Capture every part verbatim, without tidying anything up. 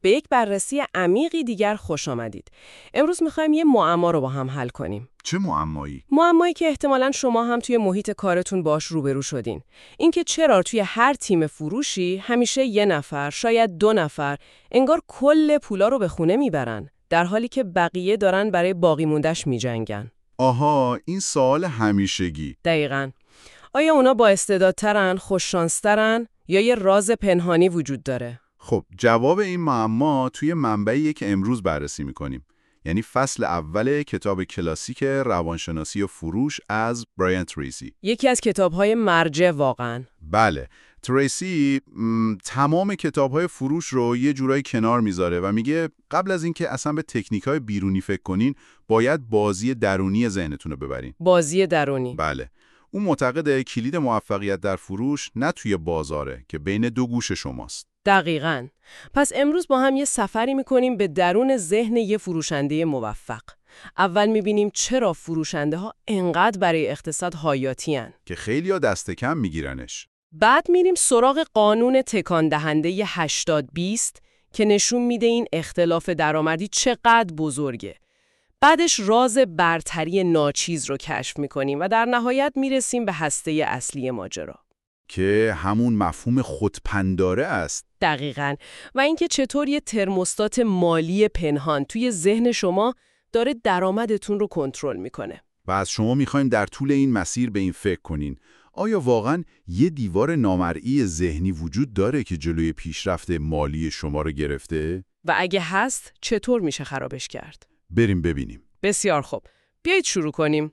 به یک بررسی عمیقی دیگر خوش آمدید. امروز می‌خوایم یه معما رو با هم حل کنیم. چه معمایی؟ معمایی که احتمالاً شما هم توی محیط کارتون باش روبرو شدین. اینکه چرا توی هر تیم فروشی همیشه یه نفر، شاید دو نفر، انگار کل پولا رو به خونه میبرن، در حالی که بقیه دارن برای باقی موندش میجنگن. آها، این سوال همیشگی. دقیقاً. آیا اونا با استعدادترن، خوششانسترن یا یه راز پنهانی وجود داره؟ خب جواب این معما توی منبعیه که امروز بررسی میکنیم. یعنی فصل اول کتاب کلاسیک روانشناسی و فروش از برایان تریسی. یکی از کتاب‌های مرجع واقعاً. بله، تریسی م، تمام کتاب‌های فروش رو یه جورایی کنار میذاره و میگه قبل از اینکه اصلا به تکنیک‌های بیرونی فکر کنین، باید بازی درونی ذهنتون رو ببرین. بازی درونی. بله. اون معتقده کلید موفقیت در فروش نه توی بازاره که بین دو گوش شماست. دقیقاً. پس امروز با هم یه سفری میکنیم به درون ذهن یه فروشنده موفق. اول میبینیم چرا فروشنده ها انقدر برای اقتصاد حیاتی هن. که خیلی‌ها دست کم میگیرنش. بعد میریم سراغ قانون تکان دهنده هشتاد بیست که نشون میده این اختلاف درآمدی چقدر بزرگه. بعدش راز برتری ناچیز رو کشف میکنیم و در نهایت میرسیم به هسته اصلی ماجرا. که همون مفهوم خودپنداره است. دقیقاً. و اینکه چطور یه ترموستات مالی پنهان توی ذهن شما داره درآمدتون رو کنترل میکنه. و از شما میخوایم در طول این مسیر به این فکر کنین. آیا واقعاً یه دیوار نامرئی ذهنی وجود داره که جلوی پیشرفت مالی شما رو گرفته؟ و اگه هست، چطور میشه خرابش کرد؟ بریم ببینیم. بسیار خوب. بیایید شروع کنیم.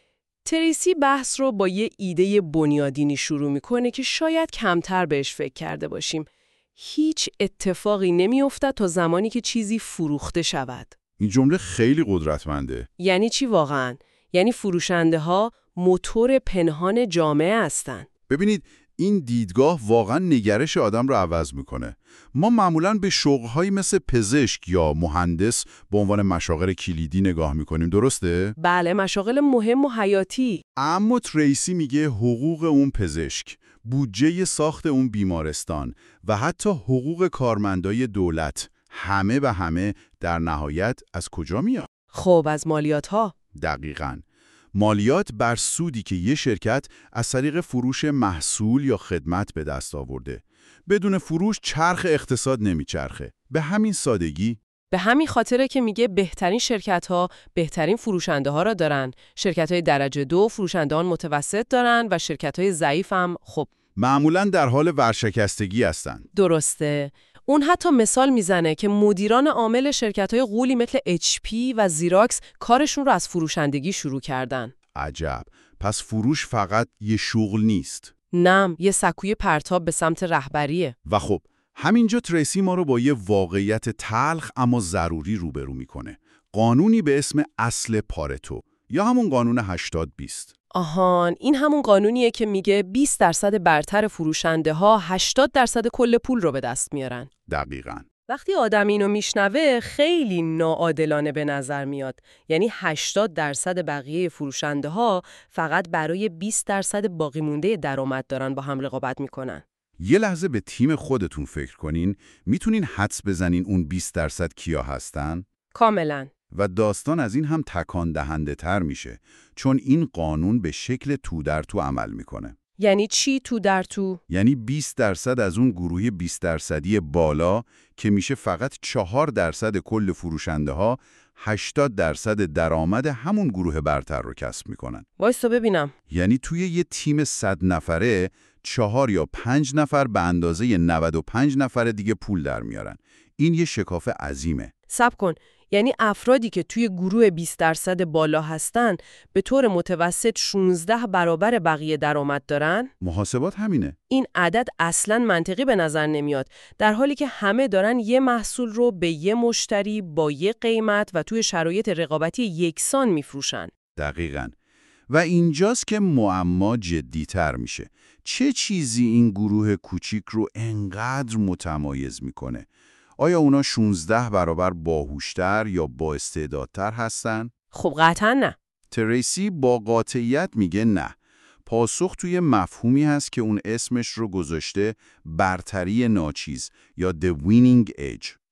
تریسی بحث رو با یه ایده بنیادینی شروع میکنه که شاید کمتر بهش فکر کرده باشیم. هیچ اتفاقی نمیافتد تا زمانی که چیزی فروخته شود. این جمله خیلی قدرتمنده. یعنی چی واقعاً؟ یعنی فروشنده ها موتور پنهان جامعه هستن. ببینید این دیدگاه واقعا نگرش آدم رو عوض میکنه. ما معمولاً به شغل‌هایی مثل پزشک یا مهندس به عنوان مشاغل کلیدی نگاه میکنیم، درسته؟ بله، مشاغل مهم و حیاتی. اما تریسی میگه حقوق اون پزشک، بودجه ساخت اون بیمارستان و حتی حقوق کارمندای دولت، همه به همه در نهایت از کجا میاد؟ خب از مالیات ها. دقیقاً. مالیات بر سودی که یه شرکت از طریق فروش محصول یا خدمت به دست آورده. بدون فروش چرخ اقتصاد نمیچرخه. به همین سادگی. به همین خاطره که میگه بهترین شرکت ها بهترین فروشنده ها را دارن. شرکت های درجه دو فروشندهان متوسط دارن و شرکت های ضعیف هم خب معمولاً در حال ورشکستگی هستن. درسته. اون حتی مثال میزنه که مدیران عامل شرکت‌های غولی مثل اچ پی و زیراکس کارشون رو از فروشندگی شروع کردن. عجب. پس فروش فقط یه شغل نیست. نه، یه سکوی پرتاب به سمت رهبریه. و خب همینجا تریسی ما رو با یه واقعیت تلخ اما ضروری روبرو میکنه. قانونی به اسم اصل پارتو یا همون قانون هشتاد بیست. آهان، این همون قانونیه که میگه بیست درصد برتر فروشنده ها هشتاد درصد کل پول رو به دست میارن. دقیقاً. وقتی آدم اینو میشنوه خیلی ناعادلانه به نظر میاد. یعنی هشتاد درصد بقیه فروشنده ها فقط برای بیست درصد باقی مونده درآمد دارن با هم رقابت میکنن. یه لحظه به تیم خودتون فکر کنین. میتونین حدس بزنین اون بیست درصد کیا هستن؟ کاملاً. و داستان از این هم تکان دهنده تر میشه، چون این قانون به شکل تو در تو عمل میکنه. یعنی چی تو در تو؟ یعنی بیست درصد از اون گروه بیست درصدی بالا که میشه فقط چهار درصد کل فروشنده ها هشتاد درصد درآمد همون گروه برتر رو کسب میکنن. وایسا ببینم. یعنی توی یه تیم صد نفره چهار یا پنج نفر به اندازه نود و پنج نفر دیگه پول در میارن. این یه شکاف عظیمه. صبر کن. یعنی افرادی که توی گروه بیست درصد بالا هستن به طور متوسط شانزده برابر بقیه درآمد دارن؟ محاسبات همینه. این عدد اصلاً منطقی به نظر نمیاد، در حالی که همه دارن یه محصول رو به یه مشتری با یه قیمت و توی شرایط رقابتی یکسان میفروشن. دقیقاً. و اینجاست که معما جدی‌تر میشه. چه چیزی این گروه کوچیک رو انقدر متمایز میکنه؟ آیا اونا شانزده برابر باهوشتر یا با استعدادتر هستن؟ خب قطعا نه. تریسی با قاطعیت میگه نه. پاسخ توی مفهومی هست که اون اسمش رو گذاشته برتری ناچیز یا the winning edge.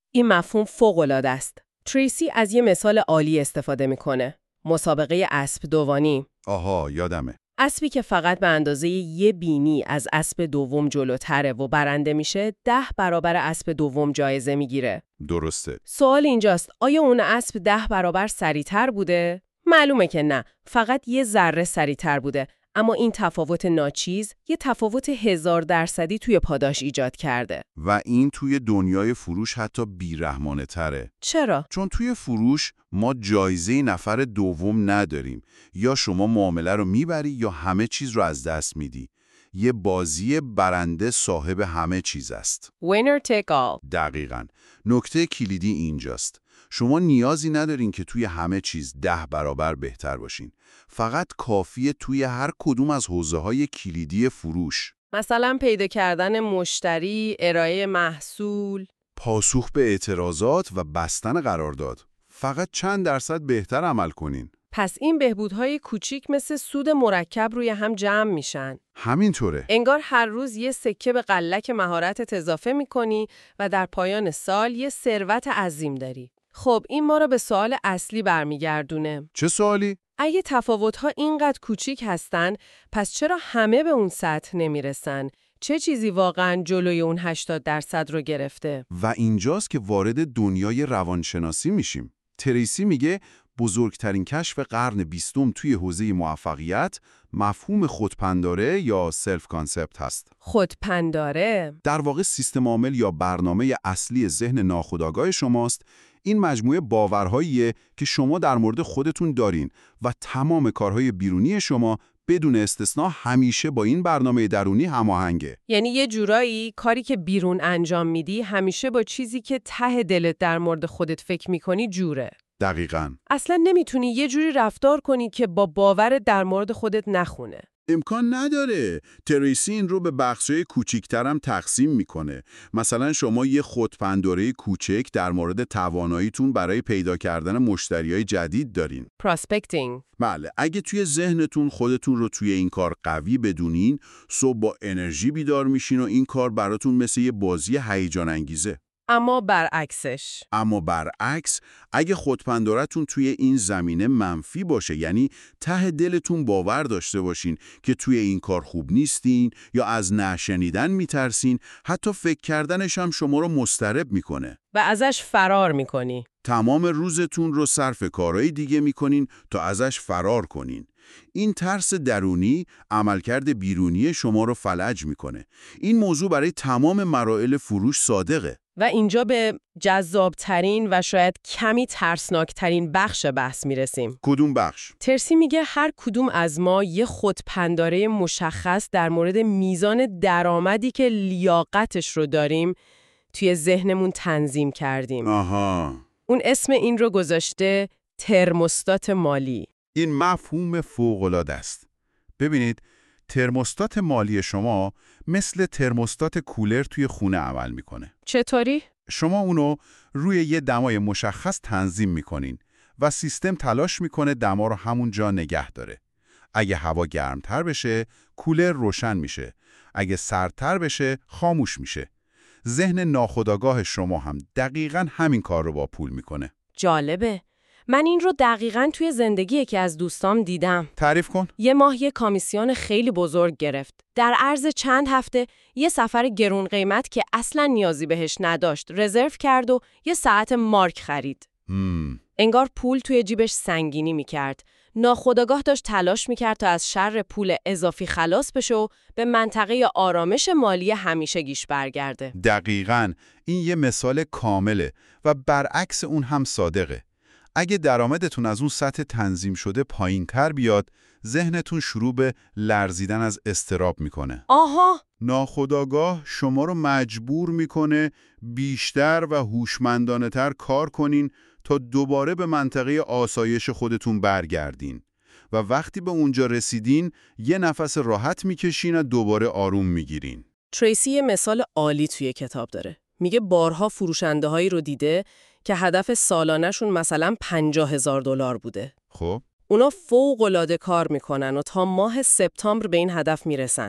این مفهوم فوق‌العاده است. تریسی از یه مثال عالی استفاده میکنه. مسابقه اسب دوانی. آها، یادمه. اسبی که فقط به اندازه یه بینی از اسب دوم جلوتره و برنده میشه، ده برابر اسب دوم جایزه میگیره. درسته. سوال اینجاست، آیا اون اسب ده برابر سریعتر بوده؟ معلومه که نه، فقط یه ذره سریعتر بوده. اما این تفاوت ناچیز یه تفاوت هزار درصدی توی پاداش ایجاد کرده. و این توی دنیای فروش حتی بیرحمانه تره. چرا؟ چون توی فروش ما جایزه نفر دوم نداریم. یا شما معامله رو میبری یا همه چیز رو از دست میدی. یه بازی برنده صاحب همه چیز است. Winner take all. دقیقاً. نکته کلیدی اینجاست. شما نیازی ندارین که توی همه چیز ده برابر بهتر باشین. فقط کافیه توی هر کدوم از حوزه‌های کلیدی فروش. مثلا پیدا کردن مشتری، ارائه محصول، پاسخ به اعتراضات و بستن قرارداد. فقط چند درصد بهتر عمل کنین. پس این بهبودهای کوچیک مثل سود مرکب روی هم جمع میشن. همینطوره. انگار هر روز یه سکه به قلک مهارتت اضافه میکنی و در پایان سال یه ثروت عظیم داری. خب این ما رو به سوال اصلی برمیگردونه. چه سوالی؟ اگه تفاوت‌ها اینقدر کوچیک هستن، پس چرا همه به اون سطح نمیرسن؟ چه چیزی واقعاً جلوی اون هشتاد درصد رو گرفته؟ و اینجاست که وارد دنیای روانشناسی میشیم. تریسی میگه بزرگترین کشف قرن بیستم توی حوزه موفقیت مفهوم خودپنداره یا سلف کانسپت هست. خودپنداره؟ در واقع سیستم عامل یا برنامه اصلی ذهن ناخودآگاه شماست. این مجموعه باورهاییه که شما در مورد خودتون دارین و تمام کارهای بیرونی شما بدون استثنا همیشه با این برنامه درونی هماهنگه. یعنی یه جورایی کاری که بیرون انجام میدی همیشه با چیزی که ته دلت در مورد خودت فکر میکنی جوره. دقیقاً. اصلا نمیتونی یه جوری رفتار کنی که با باور در مورد خودت نخونه. امکان نداره. تریسی این رو به بخشای کوچیک‌ترم تقسیم میکنه. مثلا شما یه خودپنداره کوچک در مورد تواناییتون برای پیدا کردن مشتریای جدید دارین. پراسپکتینگ. بله، اگه توی ذهنتون خودتون رو توی این کار قوی بدونین، صبح با انرژی بیدار میشین و این کار براتون مثل یه بازی هیجان انگیزه. اما برعکسش. اما برعکس، اگه خودپندارتون توی این زمینه منفی باشه، یعنی ته دلتون باور داشته باشین که توی این کار خوب نیستین یا از نشنیدن میترسین، حتی فکر کردنش هم شما رو مضطرب میکنه. و ازش فرار میکنی. تمام روزتون رو صرف کارهای دیگه میکنین تا ازش فرار کنین. این ترس درونی عملکرد بیرونی شما رو فلج میکنه. این موضوع برای تمام مراحل فروش صادقه. و اینجا به جذابترین و شاید کمی ترسناکترین بخش بحث میرسیم. کدوم بخش؟ تریسی میگه هر کدوم از ما یه خودپنداره مشخص در مورد میزان درآمدی که لیاقتش رو داریم توی ذهنمون تنظیم کردیم. آها. اون اسم این رو گذاشته ترموستات مالی. این مفهوم فوق‌العاده است. ببینید، ترموستات مالی شما مثل ترموستات کولر توی خونه عمل میکنه. چطوری؟ شما اونو روی یه دمای مشخص تنظیم میکنین و سیستم تلاش میکنه دما رو همون جا نگه داره. اگه هوا گرمتر بشه، کولر روشن میشه. اگه سردتر بشه، خاموش میشه. ذهن ناخودآگاه شما هم دقیقاً همین کار رو با پول میکنه. جالبه. من این رو دقیقاً توی زندگی یکی از دوستام دیدم. تعریف کن. یه ماه یه کامیسیون خیلی بزرگ گرفت. در عرض چند هفته یه سفر گرون قیمت که اصلاً نیازی بهش نداشت رزرو کرد و یه ساعت مارک خرید. مم. انگار پول توی جیبش سنگینی میکرد. ناخودآگاه داشت تلاش میکرد تا از شر پول اضافی خلاص بشه و به منطقه آرامش مالی همیشگیش برگرده. دقیقاً. این یه مثال کامله و برعکس اون هم صادقه. اگه درآمدتون از اون سطح تنظیم شده پایین‌تر بیاد، ذهنتون شروع به لرزیدن از اضطراب میکنه. آها. ناخودآگاه شما رو مجبور میکنه بیشتر و هوشمندانه‌تر کار کنین تا دوباره به منطقه آسایش خودتون برگردین. و وقتی به اونجا رسیدین، یه نفس راحت میکشین و دوباره آروم میگیرین. تریسی یه مثال عالی توی کتاب داره. میگه بارها فروشنده هایی رو دیده که هدف سالانه‌شون مثلا پنجاه هزار دلار بوده. خب اونا فوق‌العاده کار میکنن و تا ماه سپتامبر به این هدف میرسن.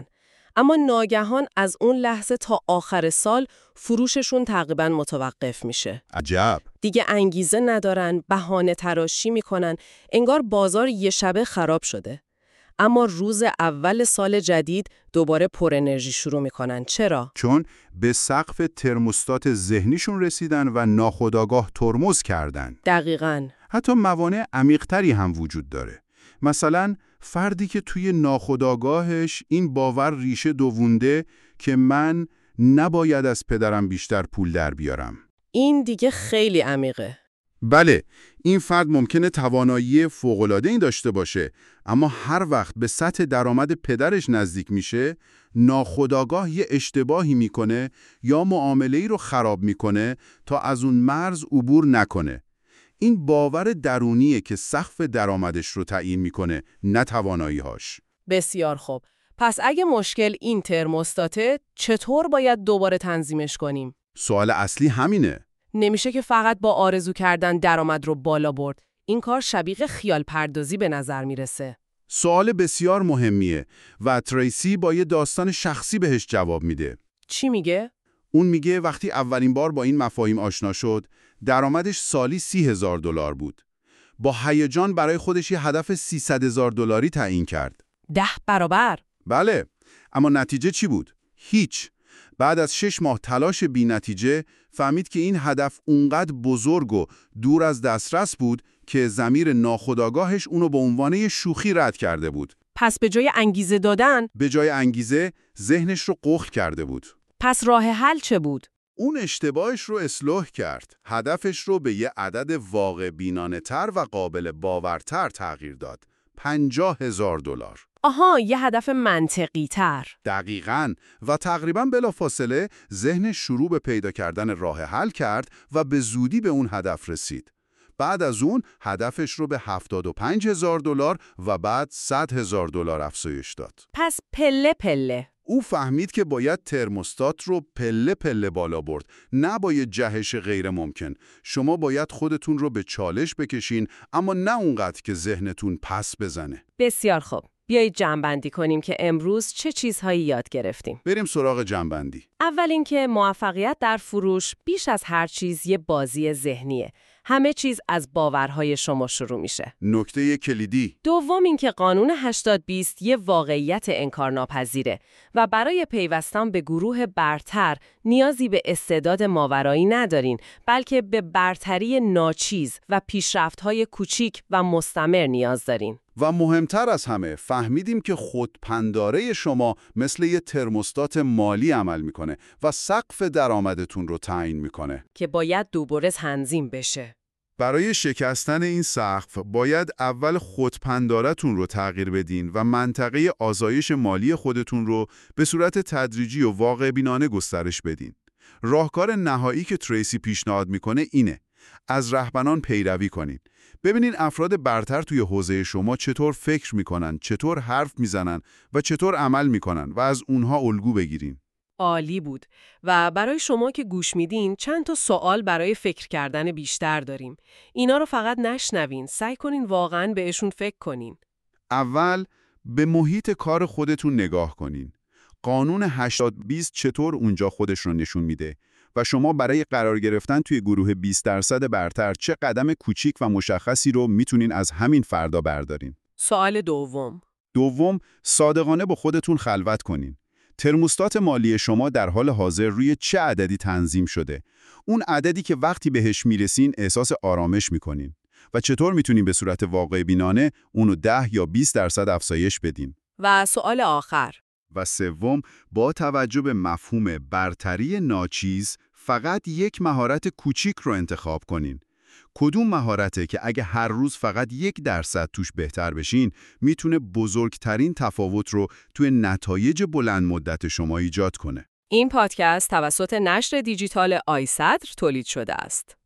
اما ناگهان از اون لحظه تا آخر سال فروششون تقریباً متوقف میشه. عجب. دیگه انگیزه ندارن، بهانه تراشی میکنن، انگار بازار یه شبه خراب شده. اما روز اول سال جدید دوباره پر انرژی شروع میکنن. چرا؟ چون به سقف ترموستات ذهنیشون رسیدن و ناخودآگاه ترمز کردن. دقیقاً. حتی موانع عمیق‌تری هم وجود داره. مثلا فردی که توی ناخودآگاهش این باور ریشه دوونده که من نباید از پدرم بیشتر پول در بیارم. این دیگه خیلی عمیقه. بله، این فرد ممکنه توانایی فوق‌العاده‌ای داشته باشه، اما هر وقت به سطح درآمد پدرش نزدیک میشه، ناخودآگاه یه اشتباهی میکنه یا معامله‌ای رو خراب میکنه تا از اون مرز عبور نکنه. این باور درونیه که سقف درآمدش رو تعیین میکنه، نه توانایی‌هاش. بسیار خوب. پس اگه مشکل این ترموستاته، چطور باید دوباره تنظیمش کنیم؟ سوال اصلی همینه. نمیشه که فقط با آرزو کردن درآمد رو بالا برد. این کار شبیه خیال پردازی به نظر میرسه. سوال بسیار مهمیه و تریسی با یه داستان شخصی بهش جواب میده. چی میگه؟ اون میگه وقتی اولین بار با این مفاهیم آشنا شد، درآمدش سالی سی هزار دلار بود. با هیجان برای خودش یه هدف سیصد هزار دلاری تعیین کرد. ده برابر؟ بله، اما نتیجه چی بود؟ هیچ. بعد از شش ماه تلاش بی نتیجه فهمید که این هدف اونقدر بزرگ و دور از دسترس بود که ضمیر ناخودآگاهش اونو به عنوان یه شوخی رد کرده بود. پس به جای انگیزه دادن، به جای انگیزه ذهنش رو قفل کرده بود. پس راه حل چه بود؟ اون اشتباهش رو اصلاح کرد. هدفش رو به یه عدد واقع بینانه تر و قابل باورتر تغییر داد. پنجاه هزار دلار. آها، یه هدف منطقی تر. دقیقاً. و تقریباً بلافاصله ذهنش شروع به پیدا کردن راه حل کرد و به زودی به اون هدف رسید. بعد از اون هدفش رو به هفتاد و پنج هزار دلار و بعد صد هزار دلار افزایش داد. پس پله پله. او فهمید که باید ترموستات رو پله پله بالا برد، نه با یه جهش غیر ممکن. شما باید خودتون رو به چالش بکشین، اما نه اونقدر که ذهنتون پس بزنه. بسیار خوب. بیایید جمع‌بندی کنیم که امروز چه چیزهایی یاد گرفتیم. بریم سراغ جمع‌بندی. اول اینکه موفقیت در فروش بیش از هر چیز یه بازی ذهنیه. همه چیز از باورهای شما شروع میشه. نکته کلیدی. دوم اینکه قانون هشتاد بیست یه واقعیت انکارناپذیره و برای پیوستن به گروه برتر نیازی به استعداد ماورایی ندارین، بلکه به برتری ناچیز و پیشرفت‌های کوچیک و مستمر نیاز دارین. و مهمتر از همه فهمیدیم که خودپنداره شما مثل یه ترموستات مالی عمل میکنه و سقف درآمدتون رو تعیین میکنه که باید دوباره تنظیم بشه. برای شکستن این سقف باید اول خودپندارتون رو تغییر بدین و منطقه آزایش مالی خودتون رو به صورت تدریجی و واقع بینانه گسترش بدین. راهکار نهایی که تریسی پیشنهاد میکنه اینه: از رهبران پیروی کنین. ببینین افراد برتر توی حوزه شما چطور فکر میکنن، چطور حرف میزنن و چطور عمل میکنن و از اونها الگو بگیرین. عالی بود. و برای شما که گوش میدین چند تا سوال برای فکر کردن بیشتر داریم. اینا رو فقط نشنوین، سعی کنین واقعاً بهشون فکر کنین. اول به محیط کار خودتون نگاه کنین. قانون هشتاد بیست چطور اونجا خودش رو نشون میده و شما برای قرار گرفتن توی گروه بیست درصد برتر چه قدم کوچیک و مشخصی رو میتونین از همین فردا بردارین. سوال دوم. دوم، صادقانه با خودتون خلوت کنین. ترموستات مالی شما در حال حاضر روی چه عددی تنظیم شده؟ اون عددی که وقتی بهش میرسین احساس آرامش میکنین و چطور میتونین به صورت واقع بینانه اونو ده یا بیست درصد افزایش بدین؟ و سوال آخر. و سوم، با توجه به مفهوم برتری ناچیز فقط یک مهارت کوچیک رو انتخاب کنین. کدوم مهارته که اگه هر روز فقط یک درصد توش بهتر بشین میتونه بزرگترین تفاوت رو توی نتایج بلند مدت شما ایجاد کنه؟ این پادکست توسط نشر دیجیتال آیصدر تولید شده است.